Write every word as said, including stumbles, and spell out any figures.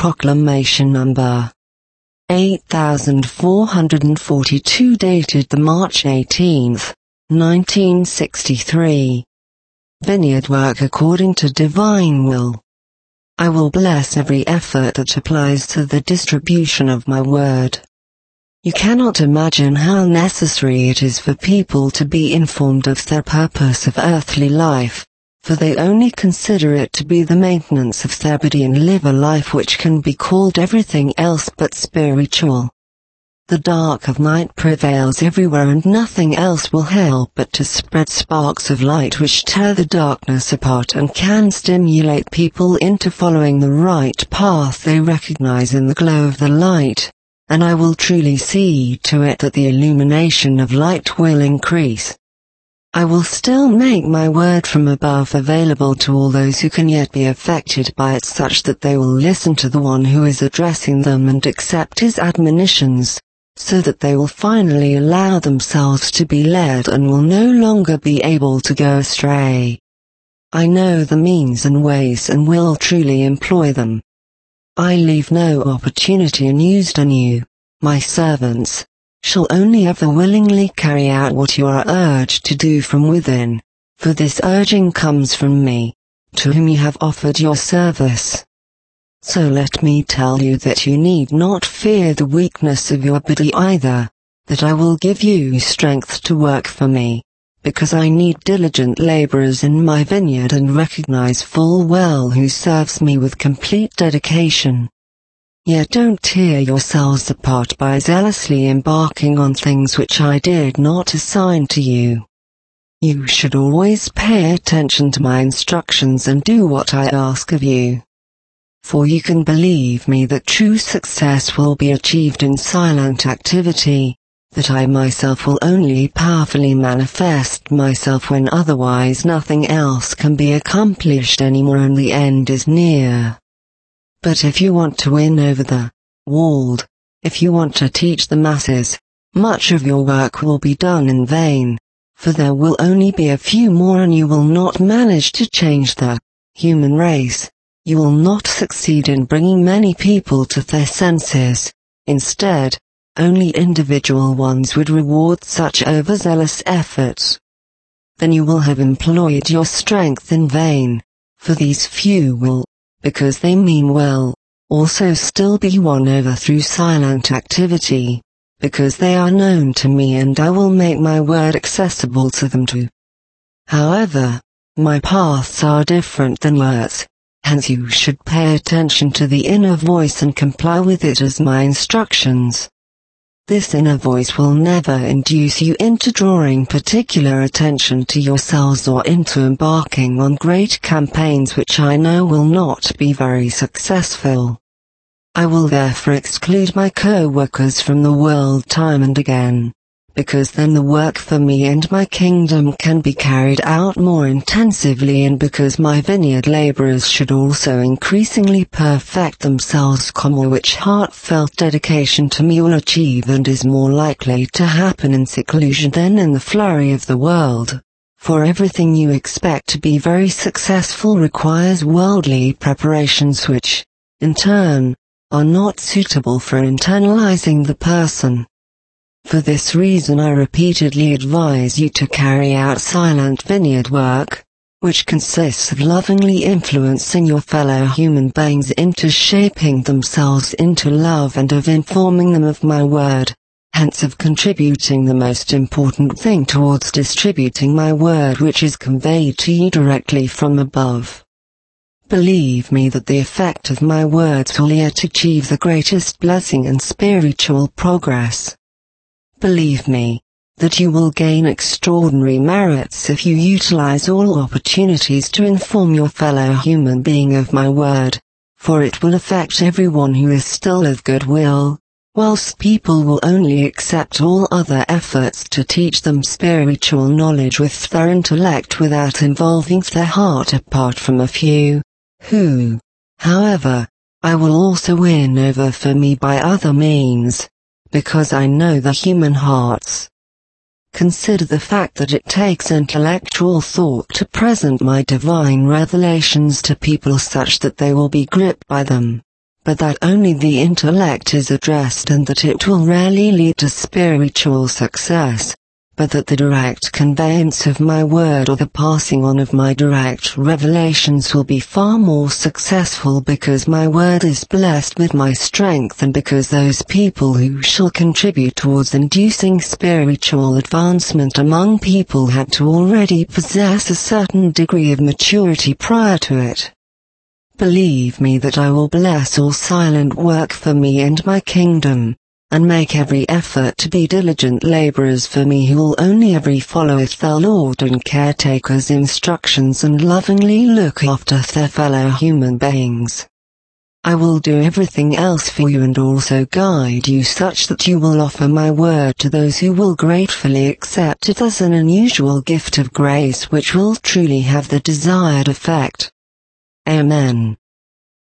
Proclamation number eight thousand four hundred forty-two, dated the March eighteenth, nineteen sixty-three. Vineyard work according to divine will. I will bless every effort that applies to the distribution of my word. You cannot imagine how necessary it is for people to be informed of their purpose of earthly life, for they only consider it to be the maintenance of their body and live a life which can be called everything else but spiritual. The dark of night prevails everywhere, and nothing else will help but to spread sparks of light which tear the darkness apart and can stimulate people into following the right path they recognize in the glow of the light, and I will truly see to it that the illumination of light will increase. I will still make my word from above available to all those who can yet be affected by it, such that they will listen to the one who is addressing them and accept his admonitions, so that they will finally allow themselves to be led and will no longer be able to go astray. I know the means and ways and will truly employ them. I leave no opportunity unused, and you, my servants, shall only ever willingly carry out what you are urged to do from within, for this urging comes from me, to whom you have offered your service. So let me tell you that you need not fear the weakness of your body either, that I will give you strength to work for me, because I need diligent laborers in my vineyard and recognize full well who serves me with complete dedication. Yet don't tear yourselves apart by zealously embarking on things which I did not assign to you. You should always pay attention to my instructions and do what I ask of you. For you can believe me that true success will be achieved in silent activity, that I myself will only powerfully manifest myself when otherwise nothing else can be accomplished anymore and the end is near. But if you want to win over the world, if you want to teach the masses, much of your work will be done in vain, for there will only be a few more and you will not manage to change the human race. You will not succeed in bringing many people to their senses. Instead, only individual ones would reward such overzealous efforts. Then you will have employed your strength in vain, for these few will, because they mean well, also still be won over through silent activity, because they are known to me and I will make my word accessible to them too. However, my paths are different than yours. Hence you should pay attention to the inner voice and comply with it as my instructions. This inner voice will never induce you into drawing particular attention to yourselves or into embarking on great campaigns which I know will not be very successful. I will therefore exclude my co-workers from the world time and again, because then the work for me and my kingdom can be carried out more intensively, and because my vineyard laborers should also increasingly perfect themselves, which heartfelt dedication to me will achieve and is more likely to happen in seclusion than in the flurry of the world. For everything you expect to be very successful requires worldly preparations which, in turn, are not suitable for internalizing the person. For this reason I repeatedly advise you to carry out silent vineyard work, which consists of lovingly influencing your fellow human beings into shaping themselves into love and of informing them of my word, hence of contributing the most important thing towards distributing my word, which is conveyed to you directly from above. Believe me that the effect of my words will yet achieve the greatest blessing and spiritual progress. Believe me, that you will gain extraordinary merits if you utilize all opportunities to inform your fellow human being of my word, for it will affect everyone who is still of good will, whilst people will only accept all other efforts to teach them spiritual knowledge with their intellect without involving their heart, apart from a few, who, however, I will also win over for me by other means, because I know the human hearts. Consider the fact that it takes intellectual thought to present my divine revelations to people such that they will be gripped by them, but that only the intellect is addressed and that it will rarely lead to spiritual success, but that the direct conveyance of my word or the passing on of my direct revelations will be far more successful because my word is blessed with my strength and because those people who shall contribute towards inducing spiritual advancement among people had to already possess a certain degree of maturity prior to it. Believe me that I will bless all silent work for me and my kingdom, and make every effort to be diligent laborers for me who will only every followeth their Lord and caretaker's instructions and lovingly look after their fellow human beings. I will do everything else for you and also guide you such that you will offer my word to those who will gratefully accept it as an unusual gift of grace which will truly have the desired effect. Amen.